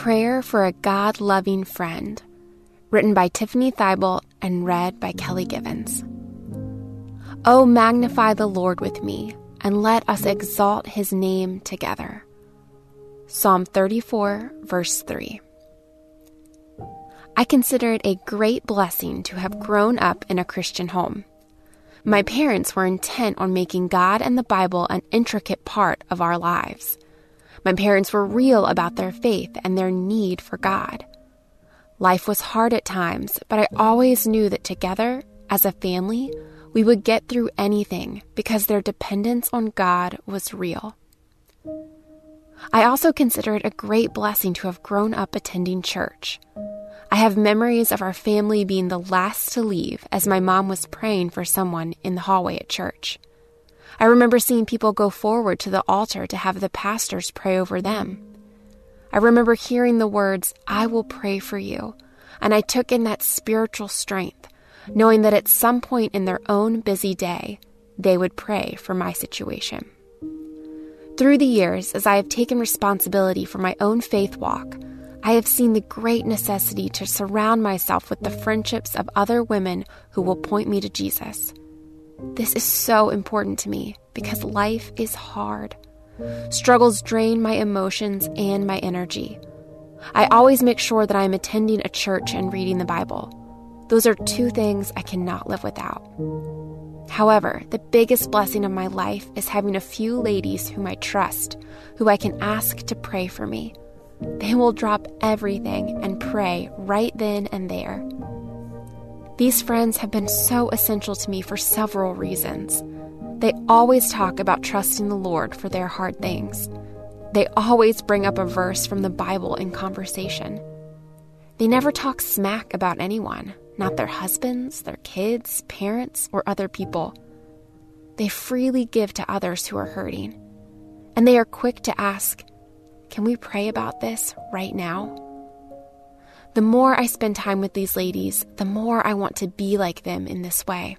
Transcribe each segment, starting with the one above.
Prayer for a God-Loving Friend, written by Tiffany Thibault and read by Kelly Givens. Oh, magnify the Lord with me, and let us exalt his name together. Psalm 34, verse 3. I consider it a great blessing to have grown up in a Christian home. My parents were intent on making God and the Bible an intricate part of our lives. My parents were real about their faith and their need for God. Life was hard at times, but I always knew that together, as a family, we would get through anything because their dependence on God was real. I also consider it a great blessing to have grown up attending church. I have memories of our family being the last to leave as my mom was praying for someone in the hallway at church. I remember seeing people go forward to the altar to have the pastors pray over them. I remember hearing the words, "I will pray for you," and I took in that spiritual strength, knowing that at some point in their own busy day, they would pray for my situation. Through the years, as I have taken responsibility for my own faith walk, I have seen the great necessity to surround myself with the friendships of other women who will point me to Jesus. This is so important to me because life is hard. Struggles drain my emotions and my energy. I always make sure that I am attending a church and reading the Bible. Those are two things I cannot live without. However, the biggest blessing of my life is having a few ladies whom I trust, who I can ask to pray for me. They will drop everything and pray right then and there. These friends have been so essential to me for several reasons. They always talk about trusting the Lord for their hard things. They always bring up a verse from the Bible in conversation. They never talk smack about anyone, not their husbands, their kids, parents, or other people. They freely give to others who are hurting. And they are quick to ask, "Can we pray about this right now?" The more I spend time with these ladies, the more I want to be like them in this way.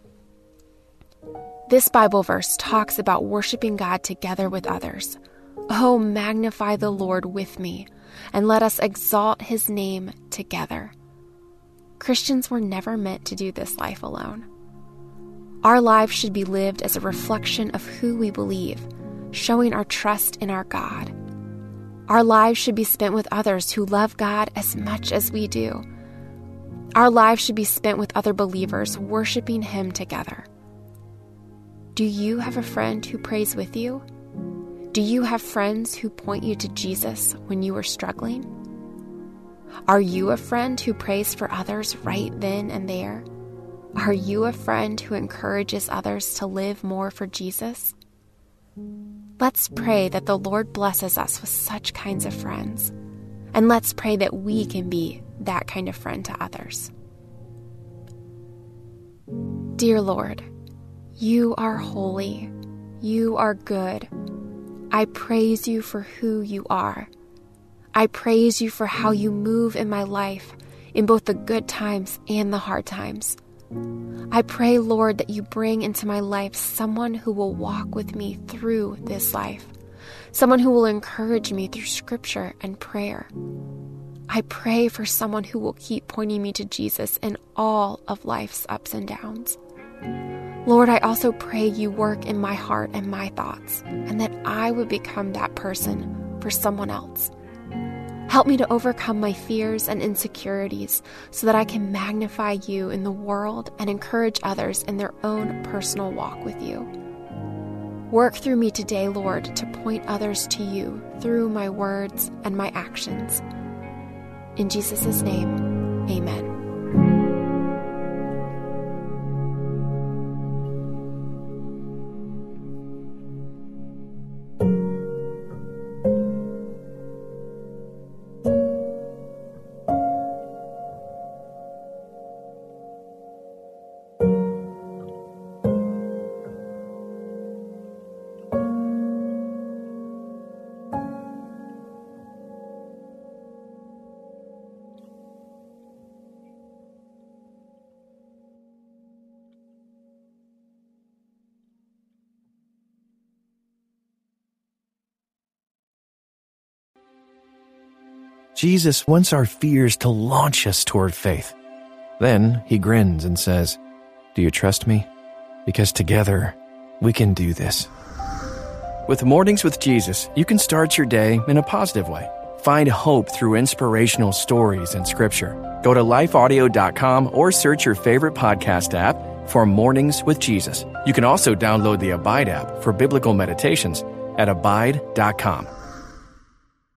This Bible verse talks about worshiping God together with others. Oh, magnify the Lord with me, and let us exalt his name together. Christians were never meant to do this life alone. Our lives should be lived as a reflection of who we believe, showing our trust in our God. Our lives should be spent with others who love God as much as we do. Our lives should be spent with other believers, worshiping him together. Do you have a friend who prays with you? Do you have friends who point you to Jesus when you are struggling? Are you a friend who prays for others right then and there? Are you a friend who encourages others to live more for Jesus? Let's pray that the Lord blesses us with such kinds of friends. And let's pray that we can be that kind of friend to others. Dear Lord, you are holy. You are good. I praise you for who you are. I praise you for how you move in my life, in both the good times and the hard times. I pray, Lord, that you bring into my life someone who will walk with me through this life, someone who will encourage me through scripture and prayer. I pray for someone who will keep pointing me to Jesus in all of life's ups and downs. Lord, I also pray you work in my heart and my thoughts, and that I would become that person for someone else. Help me to overcome my fears and insecurities so that I can magnify you in the world and encourage others in their own personal walk with you. Work through me today, Lord, to point others to you through my words and my actions. In Jesus' name, amen. Jesus wants our fears to launch us toward faith. Then he grins and says, "Do you trust me? Because together, we can do this." With Mornings with Jesus, you can start your day in a positive way. Find hope through inspirational stories and scripture. Go to lifeaudio.com or search your favorite podcast app for Mornings with Jesus. You can also download the Abide app for biblical meditations at abide.com.